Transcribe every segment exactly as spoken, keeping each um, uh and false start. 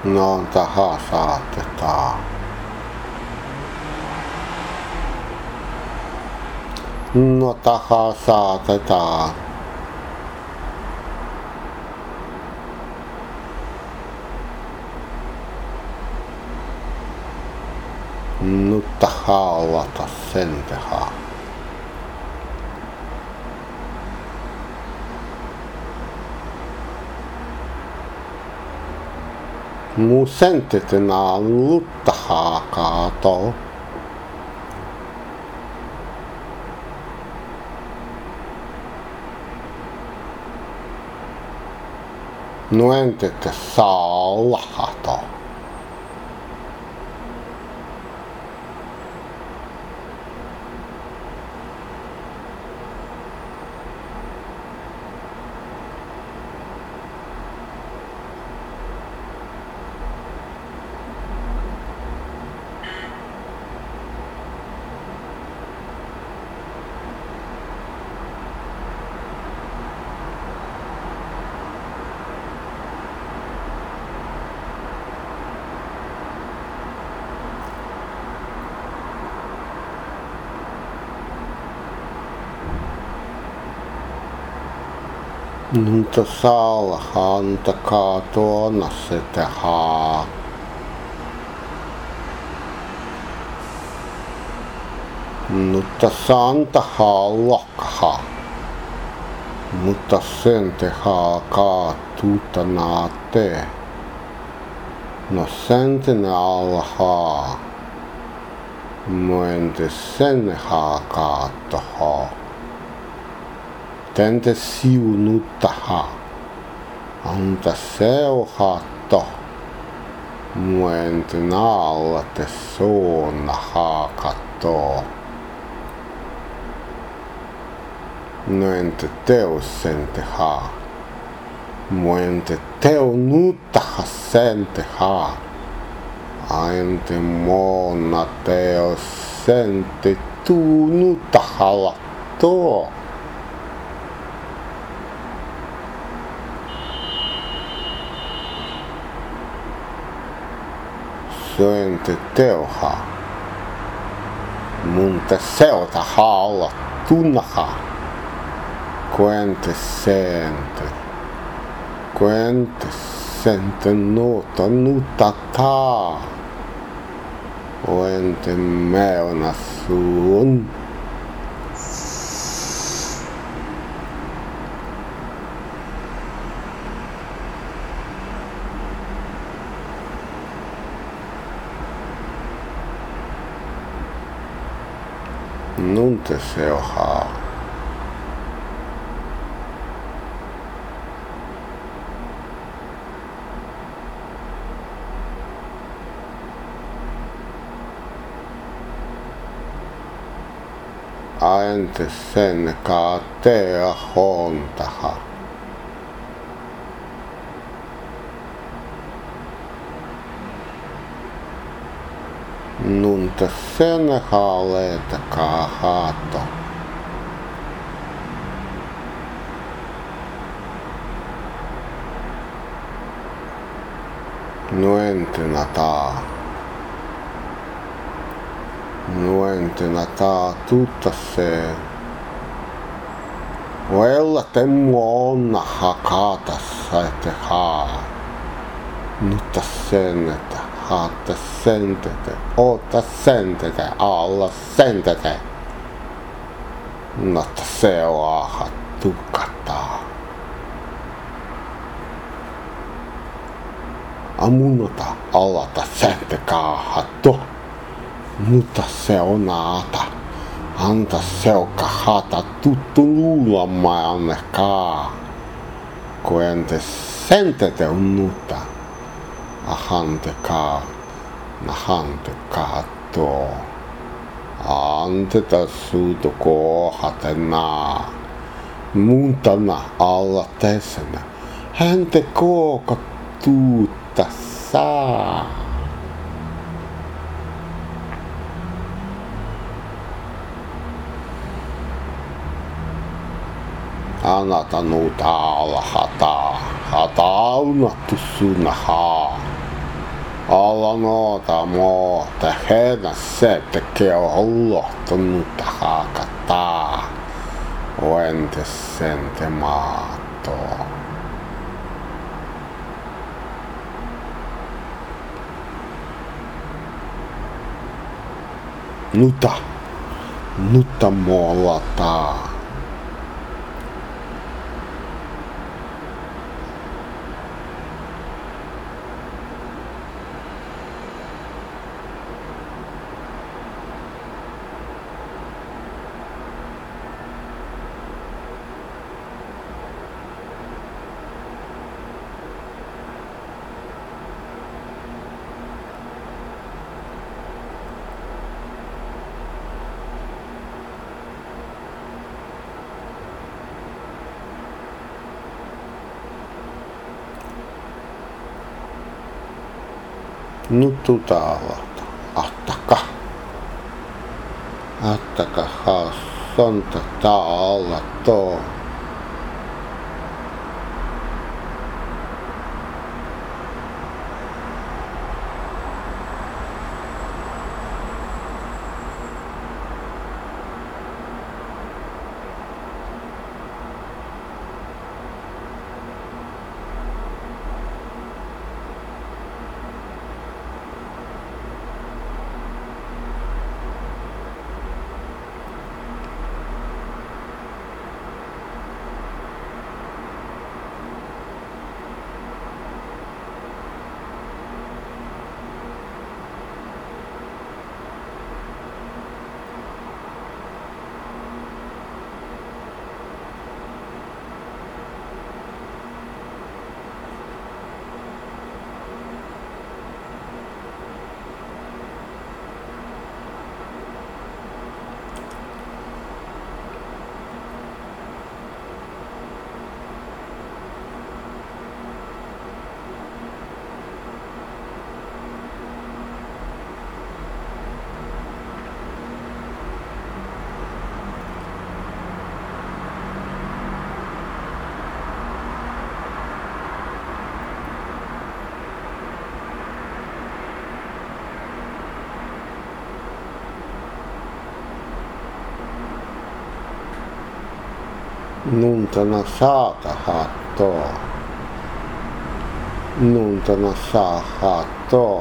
No taha saatetaan. No taha saatetaan. No taha avata sen tehdä. Mun sentetena luttahaa kaato. No entete saa lahato. Nunta saalahaa, nunta kaatona se tehdään. Nunta saantahaa lokhaa. Mutta sen tehdään kaatutana te. No sen te allahaa. Muente sen haa kaattohaa. Tente siunuttaha. Anta seuhatto. Muente naalla te soona haakatoo. No ente teo sen tehaa. Muente teo nuttaha sen tehaa. Ainte moona teo sen te tuu nuttahalla too. Syönte teoha. Mun te seota haalla tunnaha. Kuente sente. Kuente sente nuota nutataa. Kuente meona suun. Nunte seohaa. Aente sen kaatea hontaha. Nunta sen haaleeta kaahato. Nuentena taa. Nuentena taa tutta se. Vella te muonna hakatassa ette haa. Nutta sen, että haatte sentete. Oota sentete. Alla sentete. Notta se oaha tukataa. Amunota alata sente kaahatto. Mutta se on aata. Anta seuka hata tuttu luulamaanne kaa. Kuente sentete unnuta. Ahante kaa. Nahante kaatoo. Anteta suuto koohatena. Muntana alla tesenä. Hänte kooka tuutta saa. Anata nuuta alla hataa. Hataa unnattu sunahaa. alla noota muuta henä se tekee ollohtunutta hakataa. Oentes sen te maatoo. Nuta, nuta mollataa. Nututaalata. Attaka. Attaka haasonta taalla to. Nuntana saata haattoa. Nuntana saa haattoa.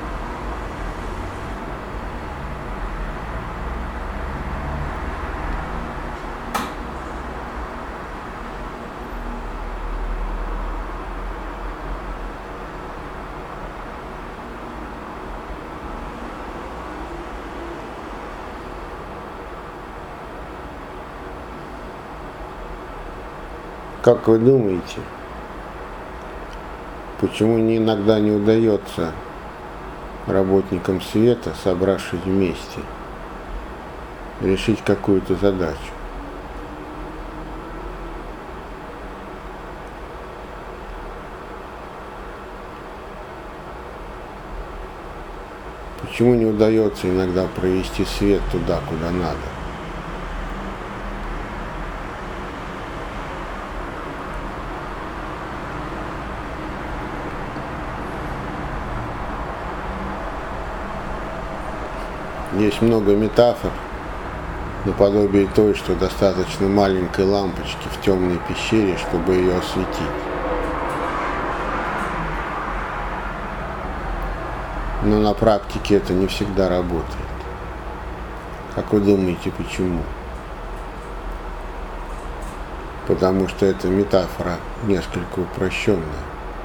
Как вы думаете, почему не иногда не удается работникам света, собравшись вместе, решить какую-то задачу? Почему не удается иногда провести свет туда, куда надо? Есть много метафор, наподобие той, что достаточно маленькой лампочки в темной пещере, чтобы ее осветить. Но на практике это не всегда работает. Как вы думаете, почему? Потому что эта метафора несколько упрощенная.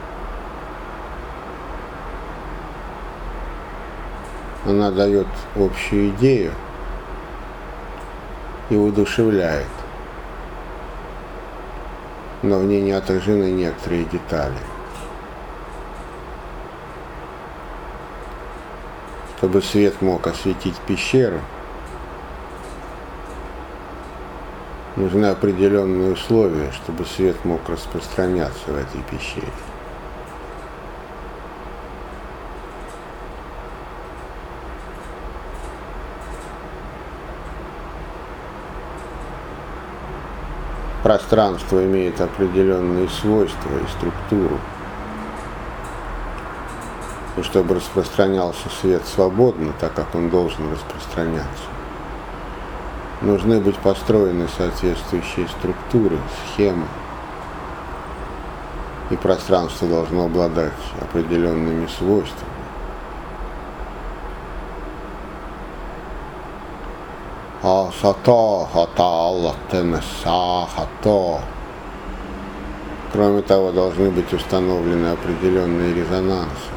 Она дает общую идею и воодушевляет, но в ней не отражены некоторые детали. Чтобы свет мог осветить пещеру, нужны определенные условия, чтобы свет мог распространяться в этой пещере. Пространство имеет определенные свойства и структуру. и чтобы распространялся свет свободно, так как он должен распространяться, нужны быть построены соответствующие структуры, схемы, и пространство должно обладать определенными свойствами. Кроме того, должны быть установлены определенные резонансы.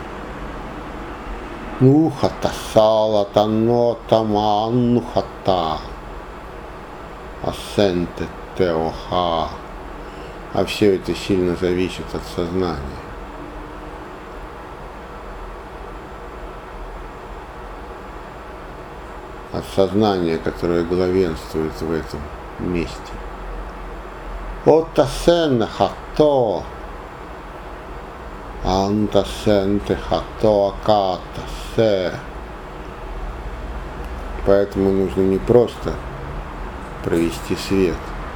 А все это сильно зависит от сознания. От сознания, которое главенствует в этом месте. Отасен хато, антасенте хато акатасе. Поэтому нужно не просто провести свет,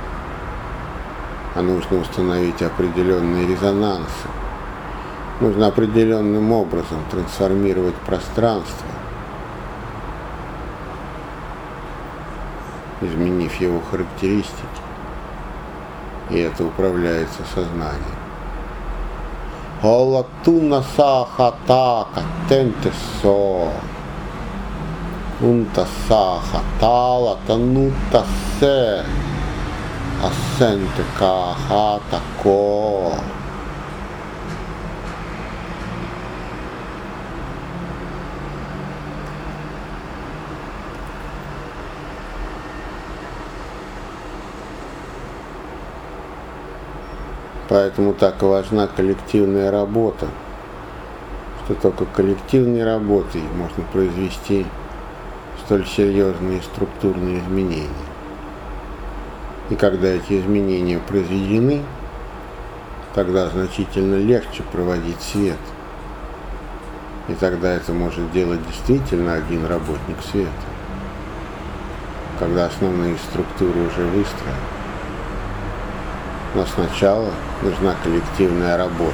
а нужно установить определенные резонансы. Нужно определенным образом трансформировать пространство, изменив его характеристики. И это управляется сознанием. Олатуна сахатака тентесо. Унта сахатала танутасе. Асенте кахатако. Поэтому так и важна коллективная работа, что только коллективной работой можно произвести столь серьезные структурные изменения. И когда эти изменения произведены, тогда значительно легче проводить свет. И тогда это может делать действительно один работник света, когда основные структуры уже выстроены. Но сначала нужна коллективная работа.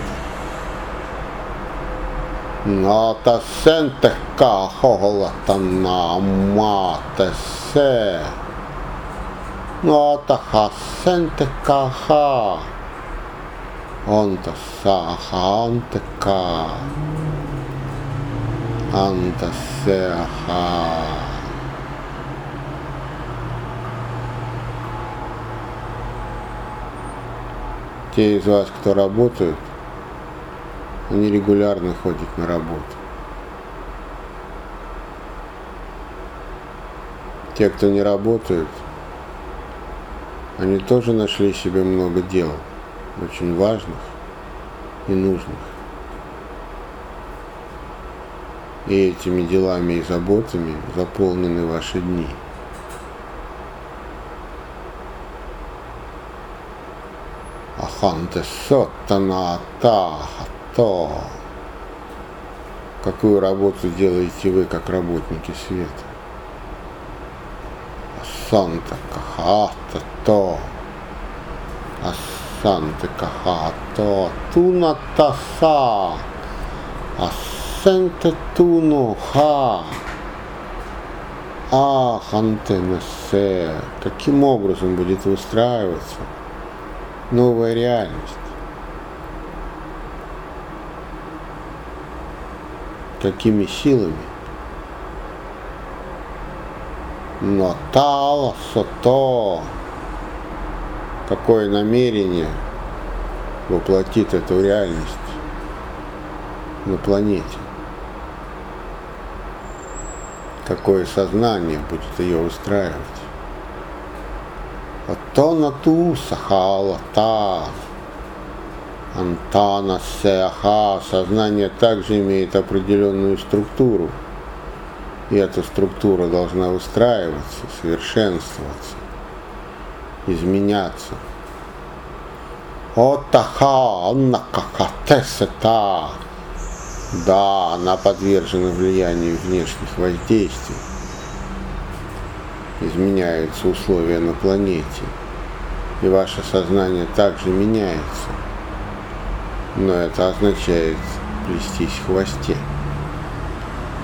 Натасенте кахолатана матесе. Натахасенте каха. Антасахантека. Антасеха. Те из вас, кто работают, они регулярно ходят на работу. Те, кто не работают, они тоже нашли себе много дел, очень важных и нужных. И этими делами и заботами заполнены ваши дни. Аханте сотана тахато. Какую работу делаете вы, как работники света? Асанте кахата то. Асанте кахато. Тунатаса. Асенте туну ха. Аханте несе. Каким образом будет выстраиваться новая реальность? Какими силами? Но тала сото. Какое намерение воплотит эту реальность на планете? Какое сознание будет ее устраивать? Атона ту сахала та. Антана сеаха. Сознание также имеет определенную структуру. И эта структура должна выстраиваться, совершенствоваться, изменяться. Отаха аннакахатесета. Да, она подвержена влиянию внешних воздействий. Изменяются условия на планете, и ваше сознание также меняется. Но это означает плестись в хвосте.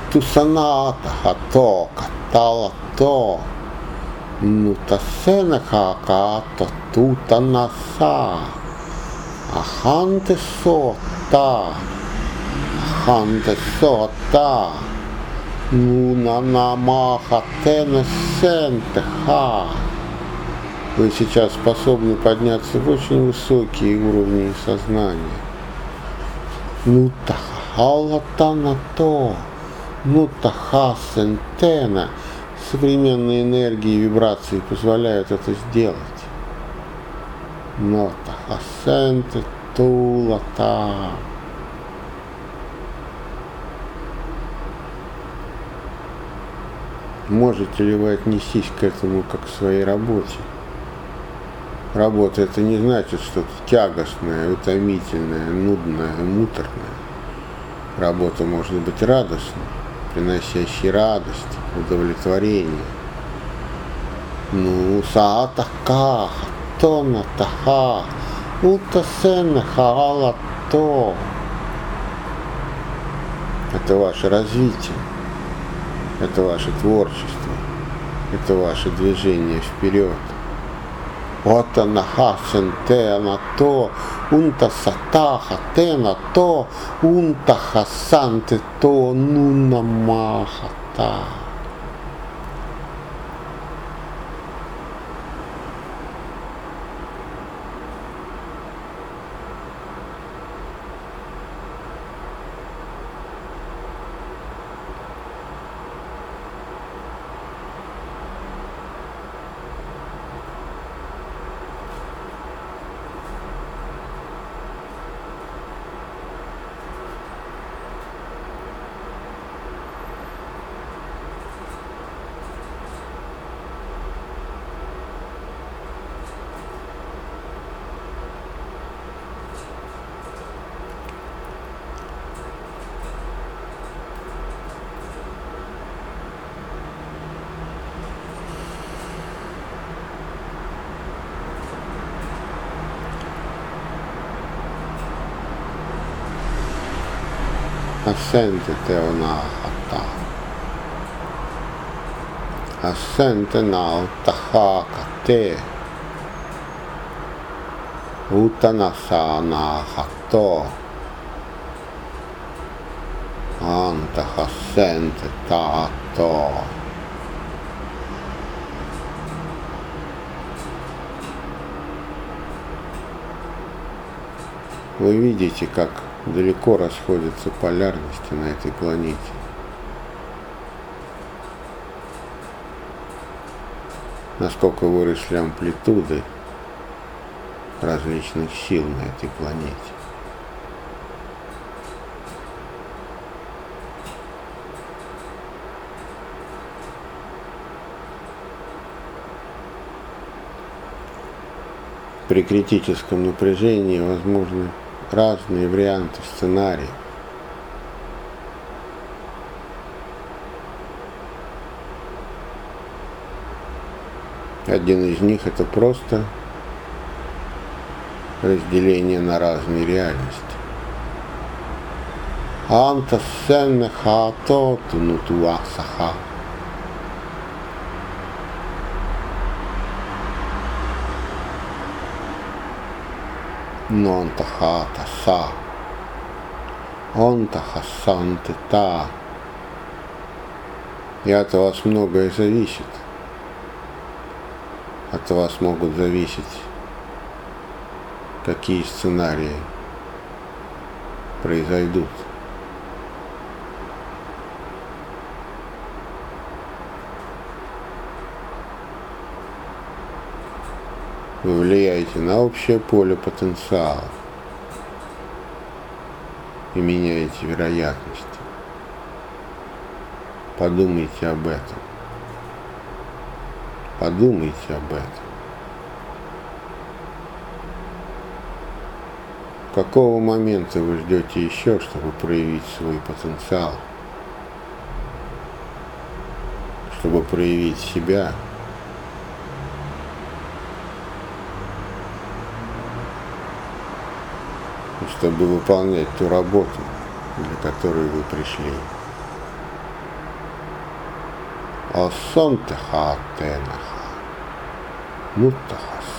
Тусаната хато катала то. Ну тасена хакато тута наса. Аханте сота. Аханте сота. Ну на намаха тена сентеха. Вы сейчас способны подняться в очень высокие уровни сознания. Ну тахалата на то. Ну таха сентена. Современные энергии и вибрации позволяют это сделать. Но тахасенте тулата. Можете ли вы отнестись к этому как к своей работе? Работа — это не значит что-то тягостное, утомительное, нудное, муторное. Работа может быть радостной, приносящей радость, удовлетворение. Ну, саатака, тона таха, утасена хаала то. Это ваше развитие, это ваше творчество, это ваше движение вперед. Вот она хасенте на то, унта сатаха те на то, унта хасанте то, нуна махата. Assente te ona hata. Assente na utahaka te. Utanasa na hato. Anta assente tato. Вы видите, как далеко расходятся полярности на этой планете. Насколько выросли амплитуды различных сил на этой планете. При критическом напряжении возможны разные варианты сценариев. Один из них — это просто разделение на разные реальности. Анта сенне хато тунутуа саха. Нонта хата са. Онта хасанте та. И от вас многое зависит. От вас могут зависеть, какие сценарии произойдут. Вы влияете на общее поле потенциала и меняете вероятности. Подумайте об этом. Подумайте об этом. Какого момента вы ждете еще, чтобы проявить свой потенциал? Чтобы проявить себя? И чтобы выполнять ту работу, для которой вы пришли. Осом техатенаха. Муттахас.